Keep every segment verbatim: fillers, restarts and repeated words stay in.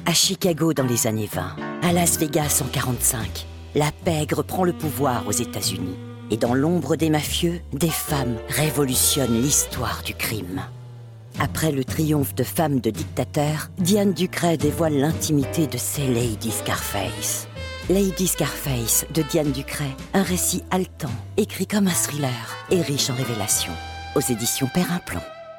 À Chicago dans les années vingt, à Las Vegas en quarante-cinq, la pègre prend le pouvoir aux États-Unis. Et dans l'ombre des mafieux, des femmes révolutionnent l'histoire du crime. Après le triomphe de femmes de dictateurs, Diane Ducret dévoile l'intimité de ses Lady Scarface. Lady Scarface de Diane Ducret, un récit haletant, écrit comme un thriller et riche en révélations. Aux éditions Perrin-Plon.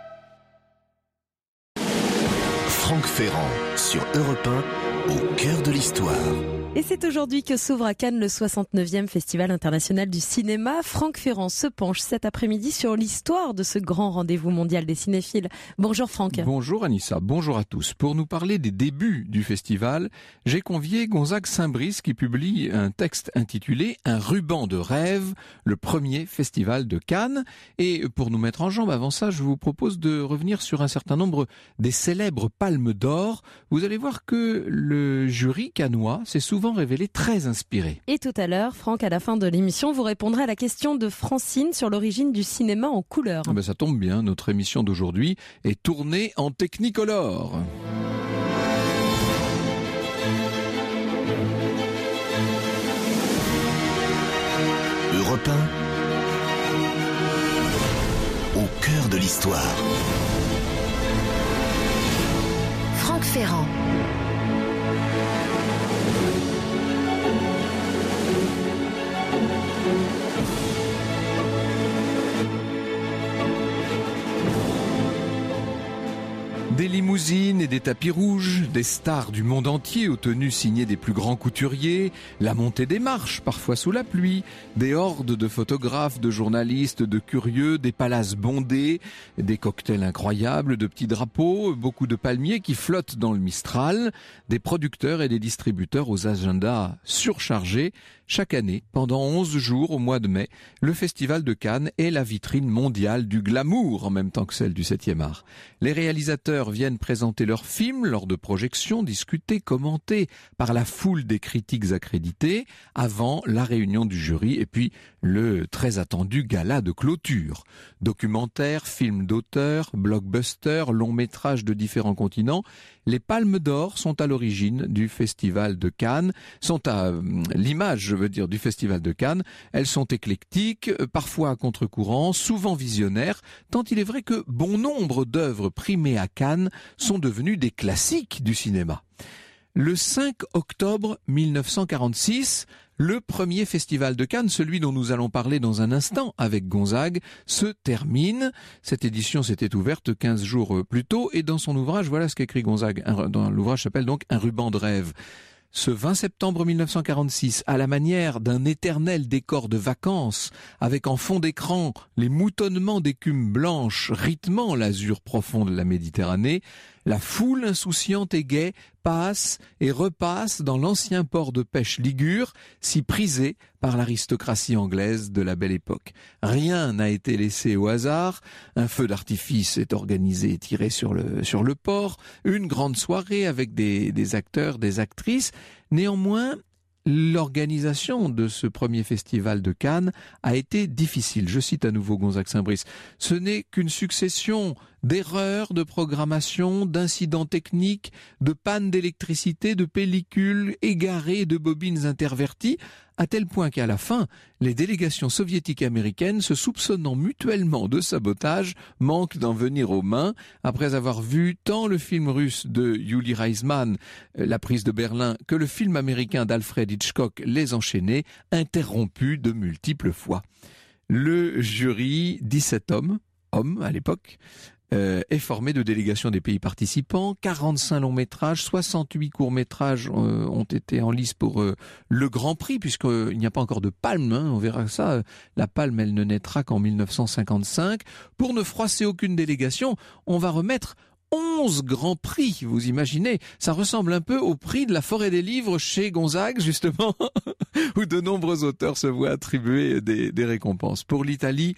Franck Ferrand sur Europe un, au cœur de l'histoire. Et c'est aujourd'hui que s'ouvre à Cannes le soixante-neuvième Festival international du cinéma. Franck Ferrand se penche cet après-midi sur l'histoire de ce grand rendez-vous mondial des cinéphiles. Bonjour Franck. Bonjour Anissa, bonjour à tous. Pour nous parler des débuts du festival, j'ai convié Gonzague Saint-Brice qui publie un texte intitulé « Un ruban de rêve, le premier festival de Cannes ». Et pour nous mettre en jambe, avant ça, je vous propose de revenir sur un certain nombre des célèbres palmes d'or. Vous allez voir que le jury cannois s'est souvent révélé très inspiré. Et tout à l'heure, Franck, à la fin de l'émission, vous répondrez à la question de Francine sur l'origine du cinéma en couleur. Ah ben ça tombe bien, notre émission d'aujourd'hui est tournée en Technicolor. Europe un, au cœur de l'histoire. Franck Ferrand. Des limousines et des tapis rouges, des stars du monde entier aux tenues signées des plus grands couturiers, la montée des marches, parfois sous la pluie, des hordes de photographes, de journalistes, de curieux, des palaces bondés, des cocktails incroyables, de petits drapeaux, beaucoup de palmiers qui flottent dans le Mistral, des producteurs et des distributeurs aux agendas surchargés. Chaque année, pendant onze jours au mois de mai, le Festival de Cannes est la vitrine mondiale du glamour en même temps que celle du septième art. Les réalisateurs viennent présenter leurs films lors de projections, discutés, commentés par la foule des critiques accrédités avant la réunion du jury et puis le très attendu gala de clôture. Documentaires, films d'auteurs, blockbusters, longs métrages de différents continents, les palmes d'or sont à l'origine du Festival de Cannes, sont à euh, l'image, je veux dire, du Festival de Cannes. Elles sont éclectiques, parfois à contre-courant, souvent visionnaires, tant il est vrai que bon nombre d'œuvres primées à Cannes sont devenues des classiques du cinéma. Le cinq octobre mille neuf cent quarante-six, le premier festival de Cannes, celui dont nous allons parler dans un instant avec Gonzague, se termine. Cette édition s'était ouverte quinze jours plus tôt et dans son ouvrage, voilà ce qu'écrit Gonzague. Un, dans l'ouvrage s'appelle donc « Un ruban de rêve ». Ce vingt septembre mille neuf cent quarante-six, à la manière d'un éternel décor de vacances, avec en fond d'écran les moutonnements d'écume blanche rythmant l'azur profond de la Méditerranée, la foule insouciante et gaie passe et repasse dans l'ancien port de pêche ligure, si prisé par l'aristocratie anglaise de la Belle Époque. Rien n'a été laissé au hasard, un feu d'artifice est organisé et tiré sur le, sur le port, une grande soirée avec des, des acteurs, des actrices. Néanmoins, l'organisation de ce premier festival de Cannes a été difficile. Je cite à nouveau Gonzague Saint-Brice. Ce n'est qu'une succession d'erreurs de programmation, d'incidents techniques, de pannes d'électricité, de pellicules égarées, de bobines interverties, à tel point qu'à la fin, les délégations soviétiques et américaines, se soupçonnant mutuellement de sabotage, manquent d'en venir aux mains, après avoir vu tant le film russe de Yuri Reisman, La prise de Berlin, que le film américain d'Alfred Hitchcock, Les Enchaînés, interrompus de multiples fois. Le jury, dix-sept hommes, hommes à l'époque, Euh, est formé de délégations des pays participants, quarante-cinq longs métrages, soixante-huit courts métrages euh, ont été en lice pour euh, le Grand Prix, puisqu'il n'y a pas encore de palme, hein, on verra ça, la palme elle ne naîtra qu'en mille neuf cent cinquante-cinq. Pour ne froisser aucune délégation, on va remettre onze grands prix, vous imaginez, ça ressemble un peu au prix de la Forêt des Livres chez Gonzague, justement, où de nombreux auteurs se voient attribuer des, des récompenses. Pour l'Italie,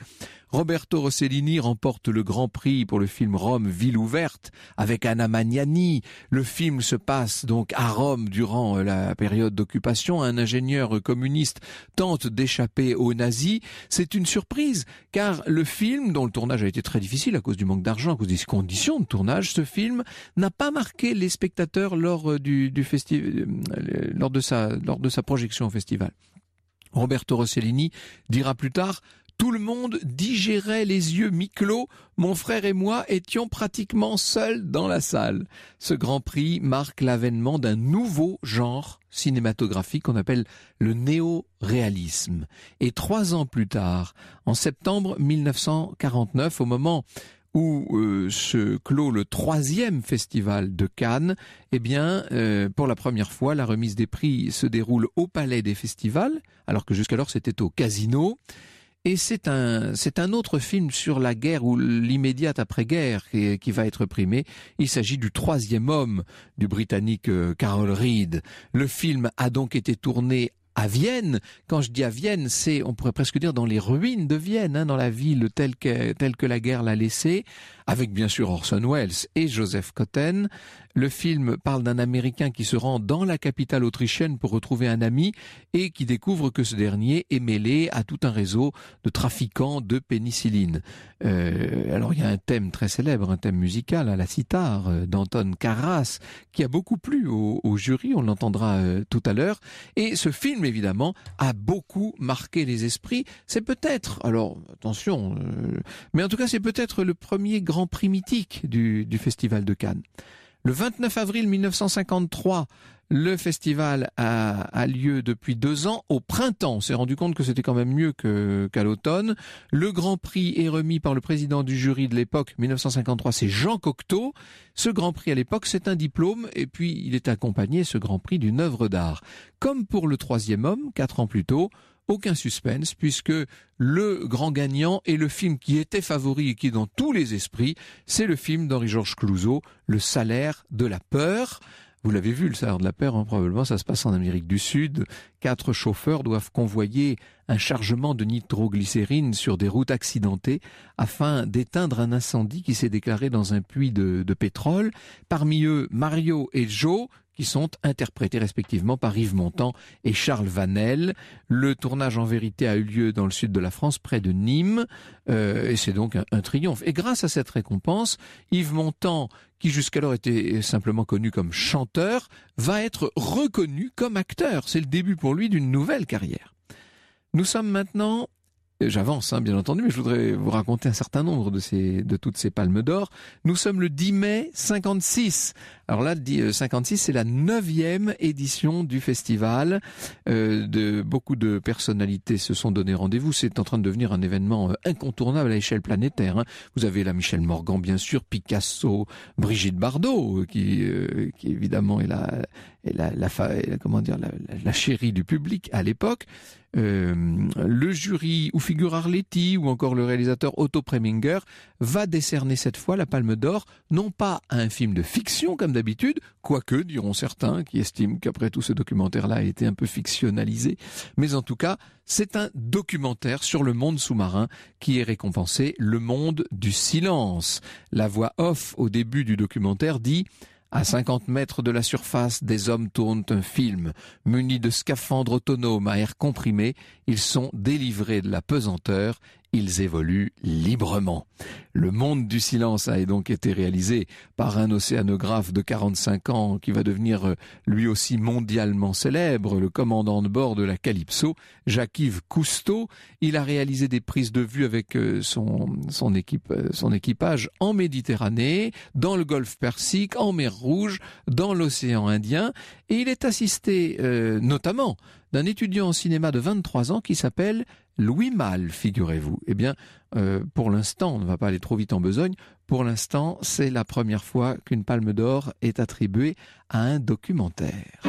Roberto Rossellini remporte le Grand Prix pour le film Rome, ville ouverte, avec Anna Magnani. Le film se passe donc à Rome durant la période d'occupation. Un ingénieur communiste tente d'échapper aux nazis. C'est une surprise, car le film, dont le tournage a été très difficile à cause du manque d'argent, à cause des conditions de tournage, ce film n'a pas marqué les spectateurs lors du, du festival, lors de sa, lors de sa projection au festival. Roberto Rossellini dira plus tard: tout le monde digérait les yeux mi-clos. Mon frère et moi étions pratiquement seuls dans la salle. Ce Grand Prix marque l'avènement d'un nouveau genre cinématographique qu'on appelle le néo-réalisme. Et trois ans plus tard, en septembre mille neuf cent quarante-neuf, au moment où euh, se clôt le troisième festival de Cannes, eh bien, euh, pour la première fois, la remise des prix se déroule au Palais des Festivals, alors que jusqu'alors c'était au Casino. Et c'est un, c'est un autre film sur la guerre ou l'immédiate après-guerre qui, qui va être primé. Il s'agit du Troisième Homme du Britannique euh, Carol Reed. Le film a donc été tourné à Vienne. Quand je dis à Vienne, c'est, on pourrait presque dire, dans les ruines de Vienne, hein, dans la ville telle que, telle que la guerre l'a laissée, avec bien sûr Orson Welles et Joseph Cotten. Le film parle d'un Américain qui se rend dans la capitale autrichienne pour retrouver un ami et qui découvre que ce dernier est mêlé à tout un réseau de trafiquants de pénicilline. Euh, alors il y a un thème très célèbre, un thème musical à la sitar euh, d'Anton Karas, qui a beaucoup plu au, au jury, on l'entendra euh, tout à l'heure. Et ce film, évidemment, a beaucoup marqué les esprits. C'est peut-être, alors attention, euh, mais en tout cas c'est peut-être le premier grand prix mythique du, du Festival de Cannes. Le vingt-neuf avril mille neuf cent cinquante-trois, le festival a, a lieu depuis deux ans au printemps. On s'est rendu compte que c'était quand même mieux que, qu'à l'automne. Le Grand Prix est remis par le président du jury de l'époque, mille neuf cent cinquante-trois, c'est Jean Cocteau. Ce Grand Prix à l'époque, c'est un diplôme et puis il est accompagné, ce Grand Prix, d'une œuvre d'art. Comme pour le Troisième Homme, quatre ans plus tôt, aucun suspense, puisque le grand gagnant est le film qui était favori et qui est dans tous les esprits, c'est le film d'Henri-Georges Clouzot, Le Salaire de la peur. Vous l'avez vu, Le Salaire de la peur, hein, probablement, ça se passe en Amérique du Sud. Quatre chauffeurs doivent convoyer un chargement de nitroglycérine sur des routes accidentées afin d'éteindre un incendie qui s'est déclaré dans un puits de, de pétrole. Parmi eux, Mario et Joe, qui sont interprétés respectivement par Yves Montand et Charles Vanel. Le tournage en vérité a eu lieu dans le sud de la France, près de Nîmes, euh, et c'est donc un, un triomphe. Et grâce à cette récompense, Yves Montand, qui jusqu'alors était simplement connu comme chanteur, va être reconnu comme acteur. C'est le début pour lui d'une nouvelle carrière. Nous sommes maintenant... J'avance, hein, bien entendu, mais je voudrais vous raconter un certain nombre de ces, de toutes ces palmes d'or. Nous sommes le dix mai cinquante-six. Alors là, cinquante-six, c'est la neuvième édition du festival. Euh, de, beaucoup de personnalités se sont donné rendez-vous. C'est en train de devenir un événement incontournable à l'échelle planétaire. Hein. Vous avez la Michel Morgan, bien sûr, Picasso, Brigitte Bardot, qui, euh, qui évidemment est la, est la, la, la, comment dire, la, la chérie du public à l'époque. Euh, le jury où figure Arletty ou encore le réalisateur Otto Preminger va décerner cette fois la Palme d'Or, non pas à un film de fiction comme d'habitude, quoique diront certains qui estiment qu'après tout ce documentaire-là a été un peu fictionnalisé, mais en tout cas c'est un documentaire sur le monde sous-marin qui est récompensé, Le Monde du Silence. La voix off au début du documentaire dit: à cinquante mètres de la surface, des hommes tournent un film. Munis de scaphandres autonomes à air comprimé, ils sont délivrés de la pesanteur, ils évoluent librement. Le Monde du Silence a donc été réalisé par un océanographe de quarante-cinq ans qui va devenir lui aussi mondialement célèbre, le commandant de bord de la Calypso, Jacques-Yves Cousteau. Il a réalisé des prises de vue avec son, son, équipe, son équipage en Méditerranée, dans le Golfe Persique, en mer Rouge, dans l'océan Indien, et il est assisté euh, notamment d'un étudiant en cinéma de vingt-trois ans qui s'appelle Louis Malle, figurez-vous. Eh bien, euh, pour l'instant, on ne va pas aller trop vite en besogne, pour l'instant, c'est la première fois qu'une Palme d'Or est attribuée à un documentaire.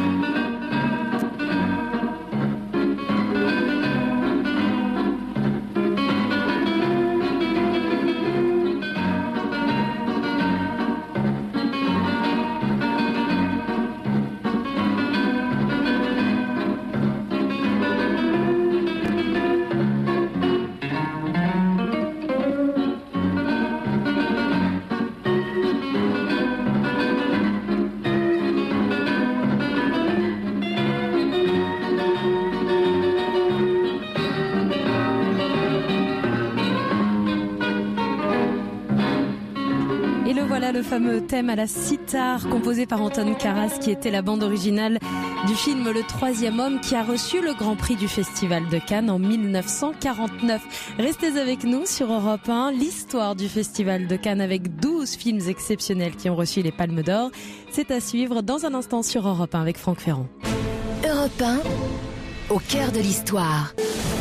le fameux thème à la sitar composé par Anton Karas qui était la bande originale du film Le Troisième Homme qui a reçu le Grand Prix du Festival de Cannes en mille neuf cent quarante-neuf. Restez avec nous sur Europe un, l'histoire du Festival de Cannes avec douze films exceptionnels qui ont reçu les Palmes d'Or. C'est à suivre dans un instant sur Europe un avec Franck Ferrand. Europe un, au cœur de l'histoire.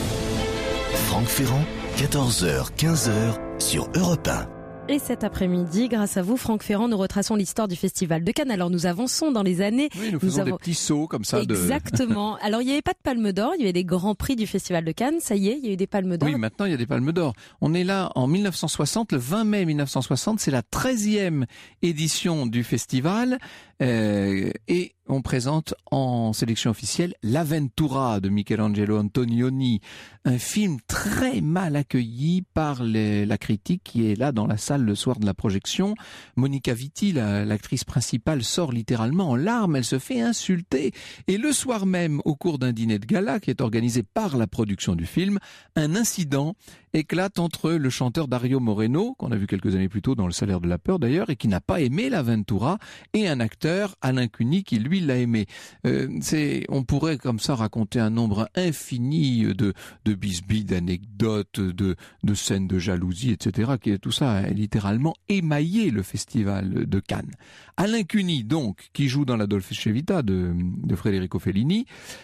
Franck Ferrand, quatorze heures quinze sur Europe un. Et cet après-midi, grâce à vous, Franck Ferrand, nous retraçons l'histoire du Festival de Cannes. Alors nous avançons dans les années. Oui, nous faisons nous avons... des petits sauts comme ça. Exactement. De... Alors il n'y avait pas de Palme d'Or, il y avait des grands prix du Festival de Cannes. Ça y est, il y a eu des Palmes d'Or. Oui, maintenant il y a des Palmes d'Or. On est là en mille neuf cent soixante, le vingt mai mille neuf cent soixante, c'est la treizième édition du festival. Euh, et on présente en sélection officielle L'Avventura de Michelangelo Antonioni, un film très mal accueilli par les, la critique qui est là dans la salle le soir de la projection. Monica Vitti, la, l'actrice principale, sort littéralement en larmes, elle se fait insulter. Et le soir même, au cours d'un dîner de gala qui est organisé par la production du film, un incident éclate entre le chanteur Dario Moreno, qu'on a vu quelques années plus tôt dans Le Salaire de la peur d'ailleurs, et qui n'a pas aimé l'Avventura, et un acteur, Alain Cuny, qui lui l'a aimé. Euh, c'est, on pourrait comme ça raconter un nombre infini de, de bisbilles, d'anecdotes, de, de scènes de jalousie, et cetera, qui tout ça a littéralement émaillé le festival de Cannes. Alain Cuny, donc, qui joue dans la Dolce Vita de, de Federico Fellini,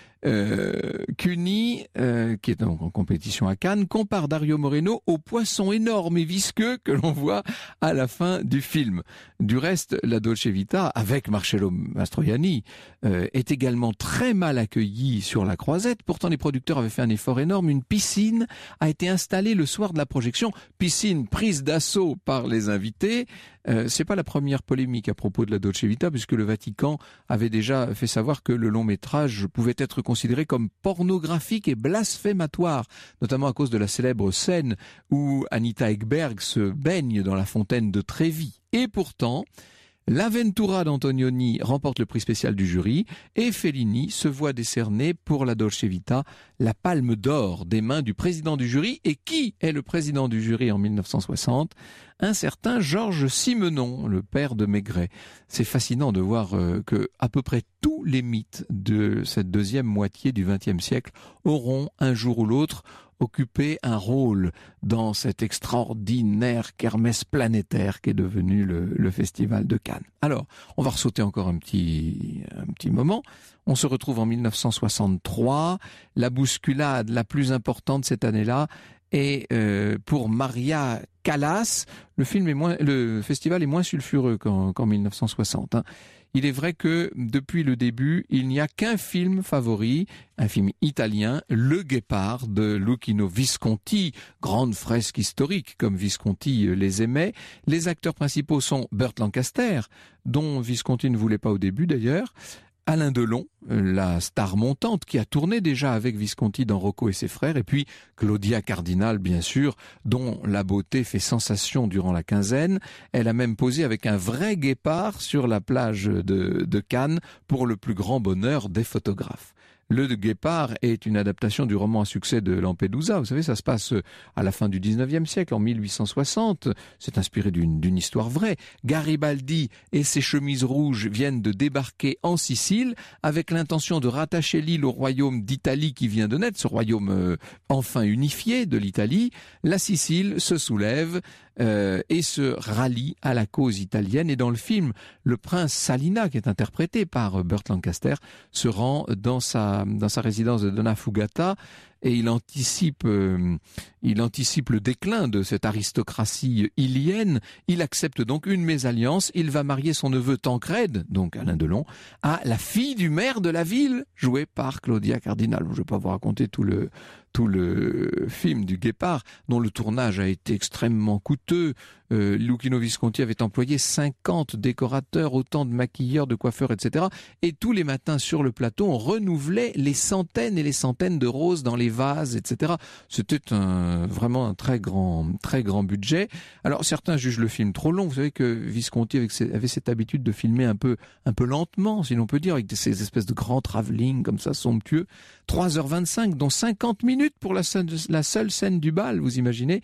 Euh, Cuny, euh, qui est donc en compétition à Cannes, compare Dario Moreno au poisson énorme et visqueux que l'on voit à la fin du film. Du reste, la Dolce Vita, avec Marcello Mastroianni, euh, est également très mal accueillie sur la Croisette. Pourtant, les producteurs avaient fait un effort énorme. Une piscine a été installée le soir de la projection. Piscine prise d'assaut par les invités. Euh, c'est pas la première polémique à propos de la Dolce Vita, puisque le Vatican avait déjà fait savoir que le long métrage pouvait être considéré comme pornographique et blasphématoire, notamment à cause de la célèbre scène où Anita Ekberg se baigne dans la fontaine de Trévi. Et pourtant, L'Avventura d'Antonioni remporte le prix spécial du jury et Fellini se voit décerner pour la Dolce Vita la Palme d'Or des mains du président du jury. Et qui est le président du jury en mille neuf cent soixante ? Un certain Georges Simenon, le père de Maigret. C'est fascinant de voir euh, que à peu près tous les mythes de cette deuxième moitié du vingtième siècle auront un jour ou l'autre occupé un rôle dans cette extraordinaire kermesse planétaire qu'est devenu le, le Festival de Cannes. Alors, on va ressauter encore un petit, un petit moment. On se retrouve en mille neuf cent soixante-trois. La bousculade la plus importante cette année-là est euh, pour Maria Callas. Le film est moins, le festival est moins sulfureux qu'en, qu'en mille neuf cent soixante. Hein. Il est vrai que depuis le début, il n'y a qu'un film favori, un film italien, Le Guépard de Luchino Visconti, grande fresque historique comme Visconti les aimait. Les acteurs principaux sont Burt Lancaster, dont Visconti ne voulait pas au début d'ailleurs, Alain Delon, la star montante qui a tourné déjà avec Visconti dans Rocco et ses frères, et puis Claudia Cardinal, bien sûr, dont la beauté fait sensation durant la quinzaine. Elle a même posé avec un vrai guépard sur la plage de, de Cannes pour le plus grand bonheur des photographes. Le Guépard est une adaptation du roman à succès de Lampedusa. Vous savez, ça se passe à la fin du dix-neuvième siècle, en mille huit cent soixante. C'est inspiré d'une, d'une histoire vraie. Garibaldi et ses chemises rouges viennent de débarquer en Sicile avec l'intention de rattacher l'île au royaume d'Italie qui vient de naître, ce royaume euh, enfin unifié de l'Italie. La Sicile se soulève euh, et se rallie à la cause italienne. Et dans le film, le prince Salina, qui est interprété par Burt Lancaster, se rend dans sa, dans sa résidence de Donna Fugata et il anticipe, euh, il anticipe le déclin de cette aristocratie ilienne. Il accepte donc une mésalliance. Il va marier son neveu Tancrède, donc Alain Delon, à la fille du maire de la ville, jouée par Claudia Cardinal. Je ne vais pas vous raconter tout le, tout le film du Guépard, dont le tournage a été extrêmement coûteux. Euh, Luchino Visconti avait employé cinquante décorateurs, autant de maquilleurs, de coiffeurs, et cetera. Et tous les matins sur le plateau, on renouvelait les centaines et les centaines de roses dans les vases, et cetera. C'était un, vraiment un très grand, très grand budget. Alors certains jugent le film trop long. Vous savez que Visconti avait cette habitude de filmer un peu, un peu lentement, si l'on peut dire, avec ces espèces de grands travelling comme ça, somptueux. trois heures vingt-cinq, dont cinquante minutes pour la seule, la seule scène du bal, vous imaginez.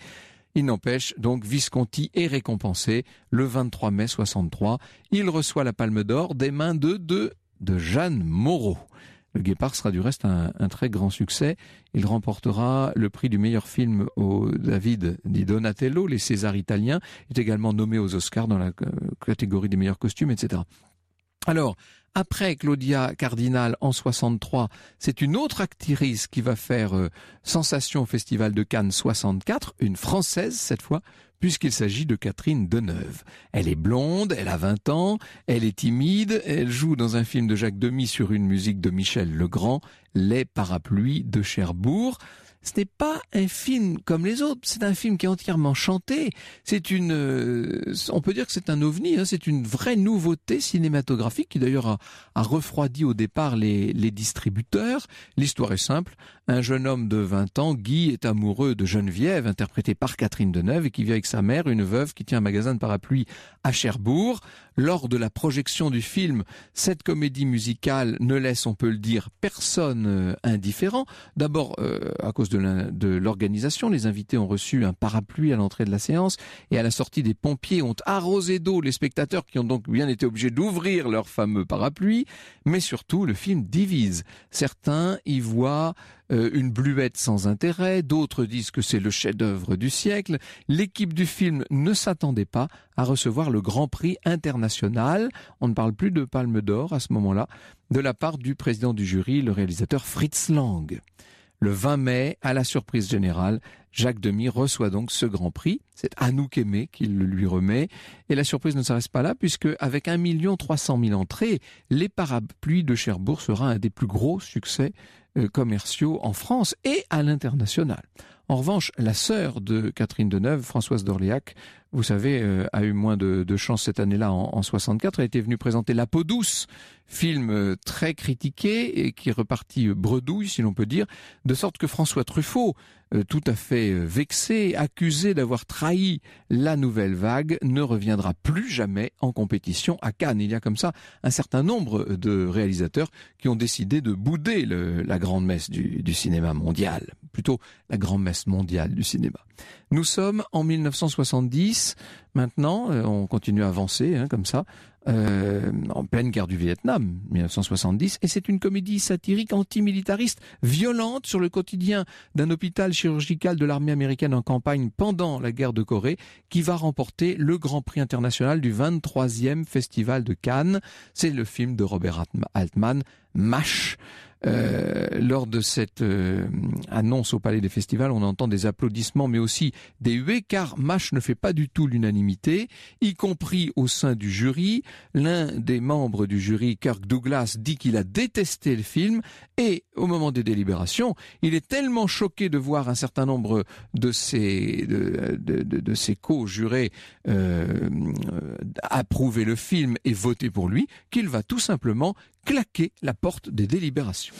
Il n'empêche, donc, Visconti est récompensé le vingt-trois mai soixante-trois. Il reçoit la Palme d'Or des mains de, de, de Jeanne Moreau. Le Guépard sera du reste un, un très grand succès. Il remportera le prix du meilleur film au David di Donatello, les Césars italiens. Il est également nommé aux Oscars dans la catégorie des meilleurs costumes, et cetera. Alors, après Claudia Cardinal en soixante-trois, c'est une autre actrice qui va faire euh, sensation au Festival de Cannes soixante-quatre, une Française cette fois, puisqu'il s'agit de Catherine Deneuve. Elle est blonde, elle a vingt ans, elle est timide, elle joue dans un film de Jacques Demy sur une musique de Michel Legrand, Les Parapluies de Cherbourg. Ce n'est pas un film comme les autres, c'est un film qui est entièrement chanté. C'est une, euh, on peut dire que c'est un ovni, hein, c'est une vraie nouveauté cinématographique qui d'ailleurs a, a refroidi au départ les, les distributeurs. L'histoire est simple, un jeune homme de vingt ans, Guy, est amoureux de Geneviève, interprétée par Catherine Deneuve, et qui vit avec sa mère, une veuve qui tient un magasin de parapluies à Cherbourg. Lors de la projection du film, cette comédie musicale ne laisse, on peut le dire, personne euh, indifférent. D'abord, euh, à cause de l'organisation, les invités ont reçu un parapluie à l'entrée de la séance et à la sortie, des pompiers ont arrosé d'eau les spectateurs qui ont donc bien été obligés d'ouvrir leur fameux parapluie. Mais surtout, le film divise. Certains y voient euh, une bluette sans intérêt, d'autres disent que c'est le chef-d'œuvre du siècle. L'équipe du film ne s'attendait pas à recevoir le Grand Prix international. On ne parle plus de Palme d'Or à ce moment-là, de la part du président du jury, le réalisateur Fritz Lang. Le vingt mai, à la surprise générale, Jacques Demy reçoit donc ce Grand Prix. C'est Anouk Aimée qui le lui remet. Et la surprise ne s'arrête pas là, puisque avec un million trois cent mille entrées, Les Parapluies de Cherbourg sera un des plus gros succès euh, commerciaux en France et à l'international. En revanche, la sœur de Catherine Deneuve, Françoise d'Orléac, vous savez, euh, a eu moins de, de chance cette année-là en, en soixante-quatre. Elle était venue présenter La Peau douce, film euh, très critiqué et qui est reparti euh, bredouille, si l'on peut dire, de sorte que François Truffaut, euh, tout à fait euh, vexé, accusé d'avoir trahi la nouvelle vague, ne reviendra plus jamais en compétition à Cannes. Il y a comme ça un certain nombre de réalisateurs qui ont décidé de bouder le, la grande messe du, du cinéma mondial, plutôt la grande messe mondiale du cinéma. Nous sommes en mille neuf cent soixante-dix, maintenant, euh, on continue à avancer hein, comme ça, euh, en pleine guerre du Vietnam, mille neuf cent soixante-dix, et c'est une comédie satirique antimilitariste violente sur le quotidien d'un hôpital chirurgical de l'armée américaine en campagne pendant la guerre de Corée, qui va remporter le Grand Prix international du vingt-troisième Festival de Cannes. C'est le film de Robert Altman, MASH. Euh, lors de cette euh, annonce au Palais des Festivals, on entend des applaudissements mais aussi des huées, car MASH ne fait pas du tout l'unanimité, y compris au sein du jury. L'un des membres du jury, Kirk Douglas, dit qu'il a détesté le film, et au moment des délibérations, il est tellement choqué de voir un certain nombre de ses, de, de, de, de ses co-jurés euh, approuver le film et voter pour lui, qu'il va tout simplement claquer la porte des délibérations.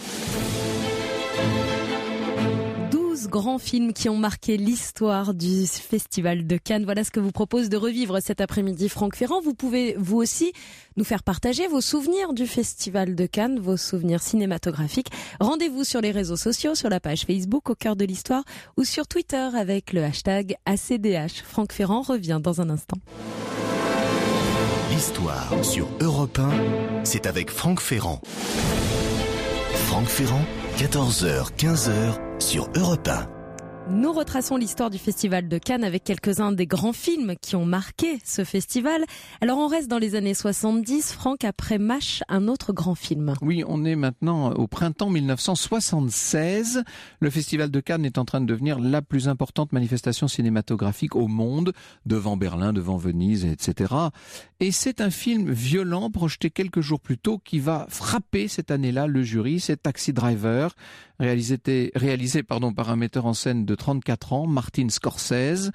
douze grands films qui ont marqué l'histoire du Festival de Cannes. Voilà ce que vous propose de revivre cet après-midi Franck Ferrand. Vous pouvez, vous aussi, nous faire partager vos souvenirs du Festival de Cannes, vos souvenirs cinématographiques. Rendez-vous sur les réseaux sociaux, sur la page Facebook Au cœur de l'histoire ou sur Twitter avec le hashtag A C D H. Franck Ferrand revient dans un instant. L'histoire sur Europe un, c'est avec Franck Ferrand. Franck Ferrand, quatorze heures quinze heures sur Europe un. Nous retraçons l'histoire du Festival de Cannes avec quelques-uns des grands films qui ont marqué ce festival. Alors on reste dans les années soixante-dix. Franck, après MASH, un autre grand film. Oui, on est maintenant au printemps mille neuf cent soixante-seize. Le Festival de Cannes est en train de devenir la plus importante manifestation cinématographique au monde, devant Berlin, devant Venise, et cetera. Et c'est un film violent projeté quelques jours plus tôt qui va frapper cette année-là le jury. C'est Taxi Driver, réalisé, réalisé pardon, par un metteur en scène de trente-quatre ans, Martin Scorsese.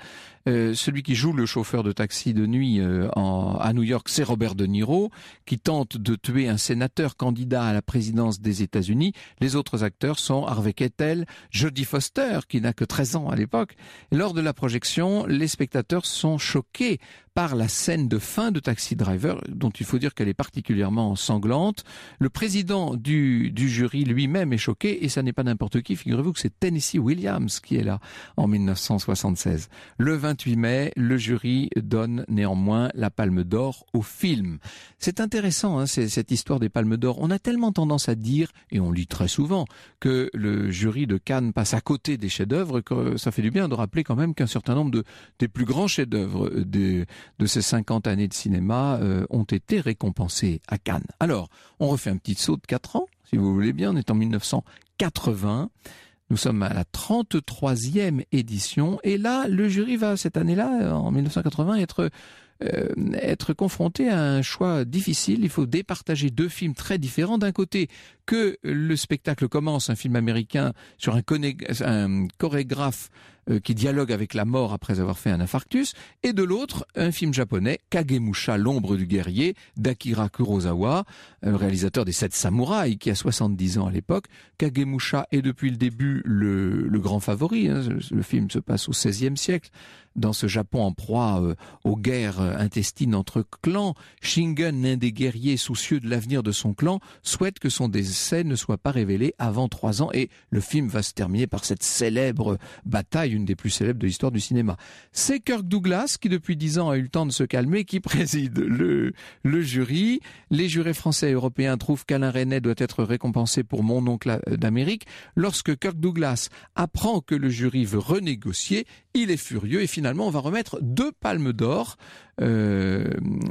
Euh, celui qui joue le chauffeur de taxi de nuit euh, en, à New York, c'est Robert De Niro, qui tente de tuer un sénateur candidat à la présidence des États-Unis. Les autres acteurs sont Harvey Keitel, Jodie Foster, qui n'a que treize ans à l'époque. Lors de la projection, les spectateurs sont choqués par la scène de fin de Taxi Driver, dont il faut dire qu'elle est particulièrement sanglante. Le président du, du jury lui-même est choqué, et ça n'est pas n'importe qui. Figurez-vous que c'est Tennessee Williams qui est là en mille neuf cent soixante-seize. Le vingt-huit mai, le jury donne néanmoins la Palme d'Or au film. C'est intéressant, hein, c'est, cette histoire des Palmes d'Or. On a tellement tendance à dire, et on lit très souvent, que le jury de Cannes passe à côté des chefs-d'œuvre, que ça fait du bien de rappeler quand même qu'un certain nombre de, des plus grands chefs-d'œuvre des de ces cinquante années de cinéma euh, ont été récompensés à Cannes. Alors, on refait un petit saut de quatre ans, si vous voulez bien. On est en mille neuf cent quatre-vingts. Nous sommes à la trente-troisième édition. Et là, le jury va, cette année-là, en mille neuf cent quatre-vingts, être... Euh, être confronté à un choix difficile. Il faut départager deux films très différents. D'un côté, que le spectacle commence, un film américain sur un, coné- un chorégraphe euh, qui dialogue avec la mort après avoir fait un infarctus, et de l'autre, un film japonais, Kagemusha, l'ombre du guerrier, d'Akira Kurosawa, euh, réalisateur des Sept Samouraïs, qui a soixante-dix ans à l'époque. Kagemusha est depuis le début le, le grand favori. Hein. Le film se passe au seizième siècle. Dans ce Japon en proie euh, aux guerres euh, intestines entre clans, Shingen, l'un des guerriers soucieux de l'avenir de son clan, souhaite que son décès ne soit pas révélé avant trois ans, et le film va se terminer par cette célèbre bataille, une des plus célèbres de l'histoire du cinéma. C'est Kirk Douglas qui depuis dix ans a eu le temps de se calmer, qui préside le, le jury. Les jurés français et européens trouvent qu'Alain Resnais doit être récompensé pour Mon oncle d'Amérique. Lorsque Kirk Douglas apprend que le jury veut renégocier, il est furieux, et finalement on va remettre deux palmes d'or euh,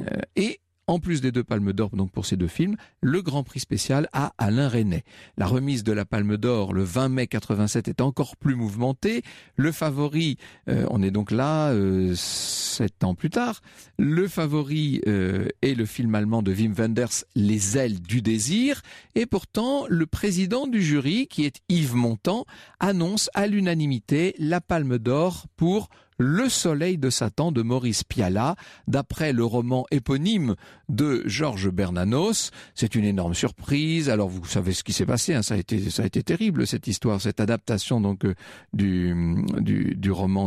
et en plus des deux palmes d'or donc pour ces deux films, le grand prix spécial à Alain Resnais. La remise de la palme d'or le vingt mai quatre-vingt-sept est encore plus mouvementée. Le favori, euh, on est donc là euh, sept ans plus tard, le favori euh, est le film allemand de Wim Wenders, Les ailes du désir, et pourtant le président du jury, qui est Yves Montand, annonce à l'unanimité la palme d'or pour Le soleil de Satan de Maurice Pialat, d'après le roman éponyme de Georges Bernanos. C'est une énorme surprise. Alors vous savez ce qui s'est passé, hein. ça a été ça a été terrible cette histoire, cette adaptation donc euh, du, du du roman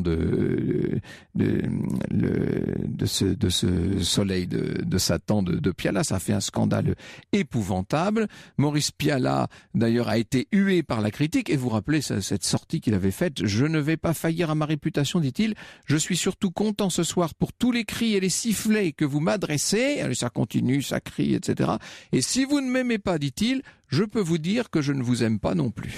de de le, de ce de ce soleil de de Satan de, de Pialat. Ça a fait un scandale épouvantable. Maurice Pialat d'ailleurs a été hué par la critique, et vous vous rappelez cette sortie qu'il avait faite: je ne vais pas faillir à ma réputation, dit-il. Je suis surtout content ce soir pour tous les cris et les sifflets que vous m'adressez. Allez, ça continue, ça crie, et cetera. Et si vous ne m'aimez pas, dit-il, je peux vous dire que je ne vous aime pas non plus.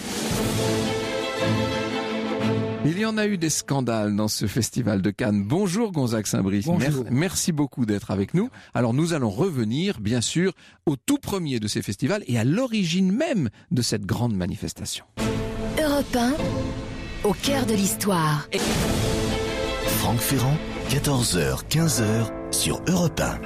Il y en a eu des scandales dans ce festival de Cannes. Bonjour Gonzague Saint-Brice. Bonjour. Mer- merci beaucoup d'être avec nous. Alors nous allons revenir, bien sûr, au tout premier de ces festivals et à l'origine même de cette grande manifestation. Europe un, au cœur de l'histoire. Et... Franck Ferrand, quatorze heures quinze heures sur Europe un.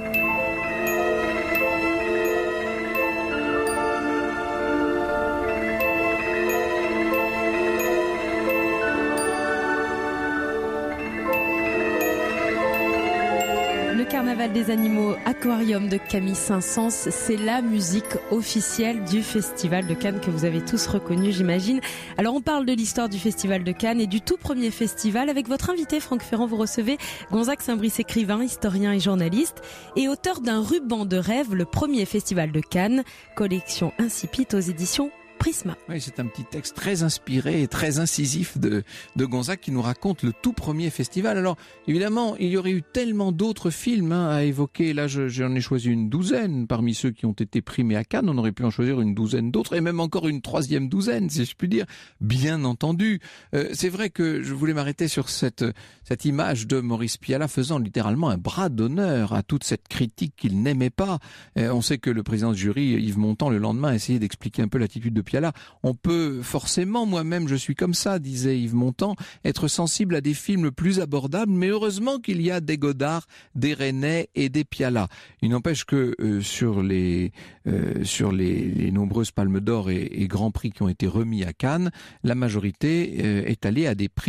Le Carnaval des animaux Aquarium de Camille Saint-Saëns, c'est la musique officielle du Festival de Cannes que vous avez tous reconnu, j'imagine. Alors on parle de l'histoire du Festival de Cannes et du tout premier festival. Avec votre invité Franck Ferrand, vous recevez Gonzague Saint-Brice, écrivain, historien et journaliste, et auteur d'un ruban de rêve, le premier Festival de Cannes, collection Incipit aux éditions Prisma. Oui, c'est un petit texte très inspiré et très incisif de, de Gonzague qui nous raconte le tout premier festival. Alors, évidemment, il y aurait eu tellement d'autres films hein, à évoquer. Là, je, j'en ai choisi une douzaine parmi ceux qui ont été primés à Cannes. On aurait pu en choisir une douzaine d'autres et même encore une troisième douzaine, si je puis dire. Bien entendu. Euh, c'est vrai que je voulais m'arrêter sur cette, cette image de Maurice Pialat faisant littéralement un bras d'honneur à toute cette critique qu'il n'aimait pas. Euh, on sait que le président du jury, Yves Montand, le lendemain, a essayé d'expliquer un peu l'attitude de Pialat. On peut forcément, moi-même je suis comme ça, disait Yves Montand, être sensible à des films plus abordables, mais heureusement qu'il y a des Godard, des Resnais et des Pialat. Il n'empêche que euh, sur les euh, sur les, les nombreuses palmes d'or et, et grands prix qui ont été remis à Cannes, la majorité euh, est allée à des prix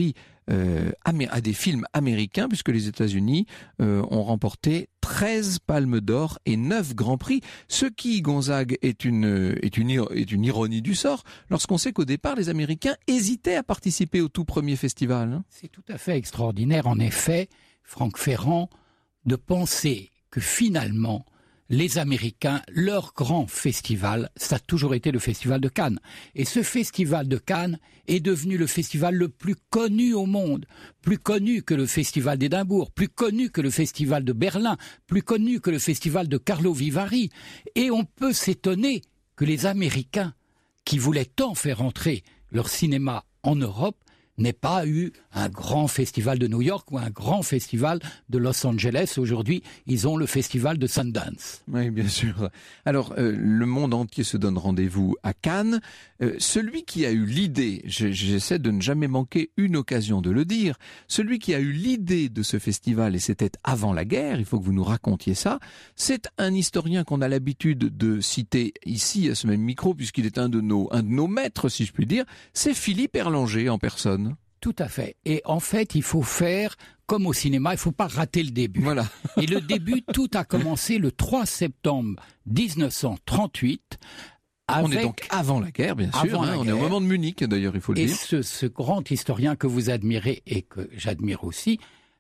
euh, à des films américains, puisque les États-Unis euh, ont remporté treize palmes d'or et neuf grands prix, ce qui, Gonzague, est une, est une, est une ironie du sort, lorsqu'on sait qu'au départ, les Américains hésitaient à participer au tout premier festival. Hein. C'est tout à fait extraordinaire, en effet, Franck Ferrand, de penser que finalement, les Américains, leur grand festival, ça a toujours été le festival de Cannes. Et ce festival de Cannes est devenu le festival le plus connu au monde, plus connu que le festival d'Édimbourg, plus connu que le festival de Berlin, plus connu que le festival de Carlo Vivari. Et on peut s'étonner que les Américains, qui voulaient tant faire entrer leur cinéma en Europe, n'ait pas eu un grand festival de New York ou un grand festival de Los Angeles. Aujourd'hui, ils ont le festival de Sundance. Oui, bien sûr. Alors, euh, le monde entier se donne rendez-vous à Cannes. Euh, celui qui a eu l'idée, j'essaie de ne jamais manquer une occasion de le dire, celui qui a eu l'idée de ce festival, et c'était avant la guerre, il faut que vous nous racontiez ça, c'est un historien qu'on a l'habitude de citer ici à ce même micro, puisqu'il est un de nos, un de nos maîtres, si je puis dire, c'est Philippe Erlanger en personne. Tout à fait. Et en fait, il faut faire comme au cinéma, il ne faut pas rater le début. Voilà. Et le début, tout a commencé le trois septembre dix-neuf cent trente-huit. Avec... On est donc avant la guerre, bien sûr. Hein, on guerre. est au moment de Munich, d'ailleurs, il faut le et dire. Et ce, ce grand historien que vous admirez et que j'admire aussi,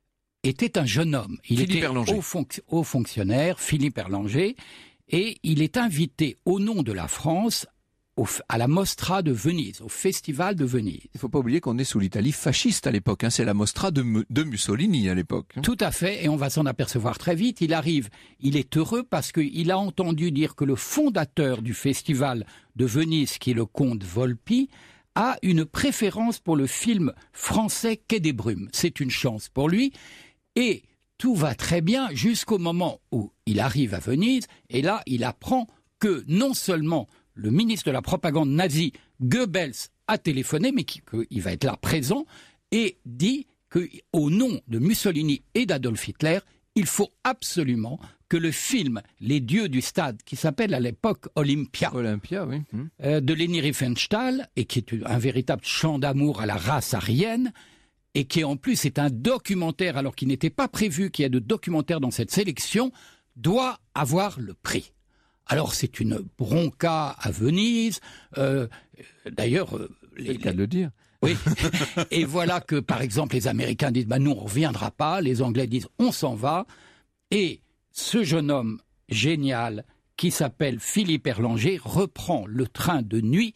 était un jeune homme. Il Philippe était Erlanger. haut, fonc- haut fonctionnaire, Philippe Erlanger, et il est invité au nom de la France Au, à la Mostra de Venise, au Festival de Venise. Il ne faut pas oublier qu'on est sous l'Italie fasciste à l'époque. Hein. C'est la Mostra de, de Mussolini à l'époque. Hein. Tout à fait, et on va s'en apercevoir très vite. Il arrive, il est heureux parce qu'il a entendu dire que le fondateur du Festival de Venise, qui est le comte Volpi, a une préférence pour le film français Quai des Brumes. C'est une chance pour lui. Et tout va très bien jusqu'au moment où il arrive à Venise, et là, il apprend que non seulement le ministre de la propagande nazie, Goebbels, a téléphoné, mais qu'il va être là présent, et dit qu'au nom de Mussolini et d'Adolf Hitler, il faut absolument que le film Les Dieux du Stade, qui s'appelle à l'époque Olympia, Olympia oui. Mmh. euh, de Leni Riefenstahl, et qui est un véritable chant d'amour à la race aryenne, et qui en plus est un documentaire, alors qu'il n'était pas prévu qu'il y ait de documentaire dans cette sélection, doit avoir le prix. Alors c'est une bronca à Venise, euh, d'ailleurs... Euh, c'est le cas de le dire. Oui, et voilà que par exemple les Américains disent bah, « nous on ne reviendra pas », les Anglais disent « on s'en va », et ce jeune homme génial qui s'appelle Philippe Erlanger reprend le train de nuit